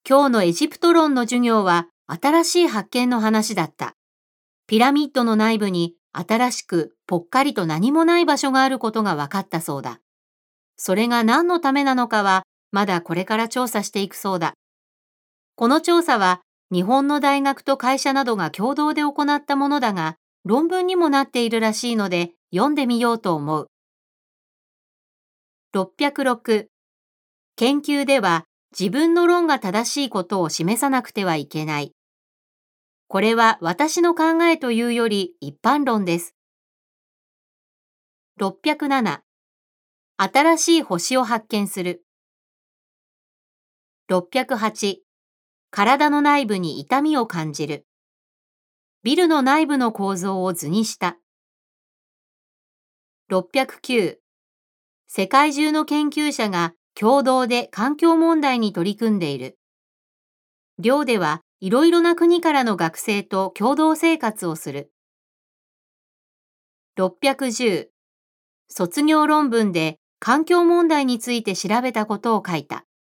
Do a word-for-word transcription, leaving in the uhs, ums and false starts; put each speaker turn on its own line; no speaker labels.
今日のエジプト論の授業は新しい発見の話だった。ピラミッドの内部に新しくぽっかりと何もない場所があることが分かったそうだ。それが何のためなのかはまだこれから調査していくそうだ。この調査は日本の大学と会社などが共同で行ったものだが、論文にもなっているらしいので読んでみようと思う。ろっぴゃくろく、研究では自分の論が正しいことを示さなくてはいけない。これは私の考えというより一般論です。ろっぴゃくなな、新しい星を発見する。ろっぴゃくはち、体の内部に痛みを感じる。ビルの内部の構造を図にした。ろっぴゃくきゅう、世界中の研究者が共同で環境問題に取り組んでいる。寮ではいろいろな国からの学生と共同生活をする。ろっぴゃくじゅう、卒業論文で環境問題について調べたことを書いた。